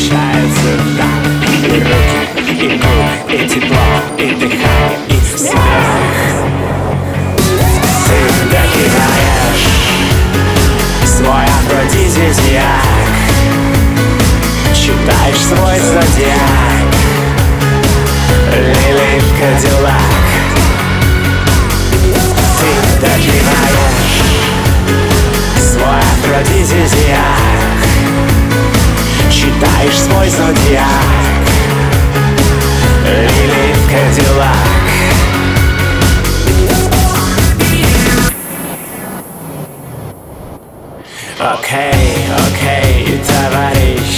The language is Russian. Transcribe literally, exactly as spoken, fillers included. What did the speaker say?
ощущается так. И руки, и губы, и тепло, и дыхание, и смех. Ты допиваешь свой афродизиак, читаешь свой зодиак, Лили Кадиллак. Ты допиваешь свой афродизиак, читаешь свой зодиак, Лили Кадиллак. Окей, окей, товарищ,